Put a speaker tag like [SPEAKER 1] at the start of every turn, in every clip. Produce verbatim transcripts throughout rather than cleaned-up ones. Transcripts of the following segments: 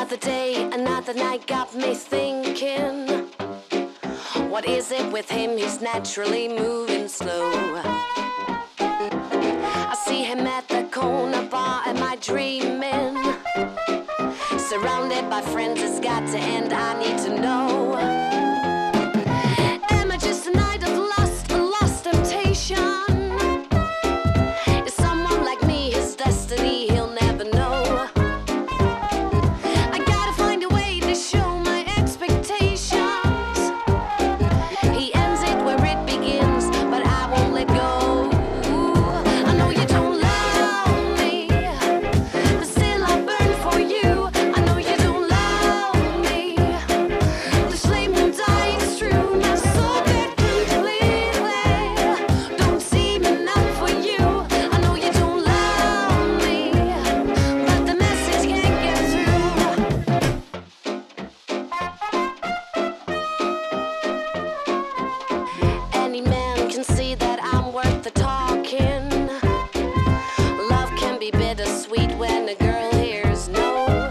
[SPEAKER 1] Another day, another night got me thinking, what is it with him? He's naturally moving slow. I see him at the corner bar. Am I dreaming? Surrounded by friends, it's got to end. I need to know. Am I just a night of lust, a lost temptation? Is someone like me his destiny? He'll never know. I gotta find a way to show my expectations. He ends it where it begins, but I won't let go. I know you don't love me, but still I burn for you. I know you don't love me. This flame won't die, it's true. My soul can't completely. Don't seem enough for you. I know you don't love me, but the message can't get through. Any man can see that I'm worth the talking. Love can be bittersweet when a girl hears no.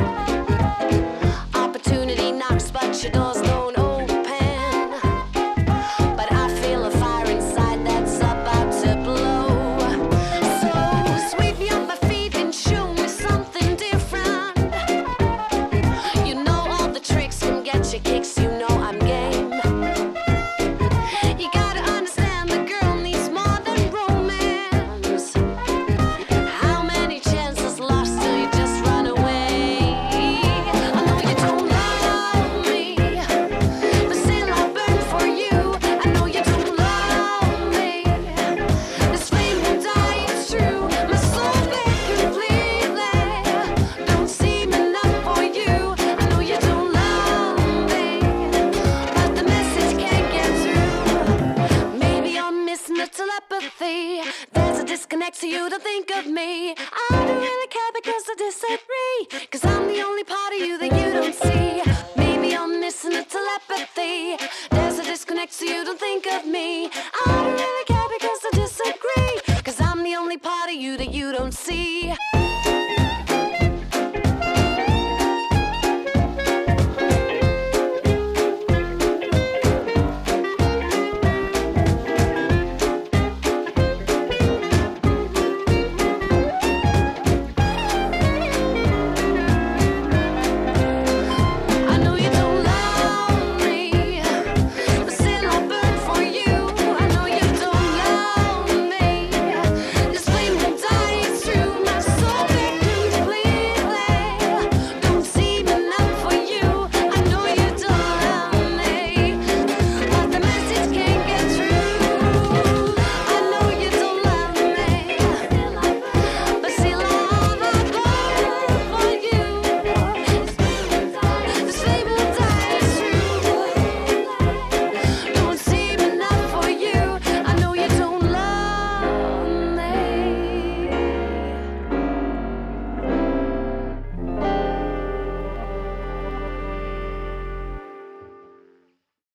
[SPEAKER 1] Opportunity knocks, but your doors don't open. But I feel a fire inside that's about to blow. So sweep me off my feet and show me something different. You know all the tricks can get you kicks, you know I'm game. You gotta understand the girl needs more than romance. How many chances lost till you just run away? I know you don't love me, but still I burn for you. I know you don't love me. This flame won't die, it's true. My soul fed completely. Don't seem enough for you. I know you don't love me, but the message can't get through. Maybe I'm missing the telepathy. There's a disconnect, so you don't think of me. I don't really care because I disagree, cause I'm the only part of you that you don't see. Maybe I'm missing the telepathy. There's a disconnect, so you don't think of me. I don't really care because I disagree, cause I'm the only part of you that you don't see.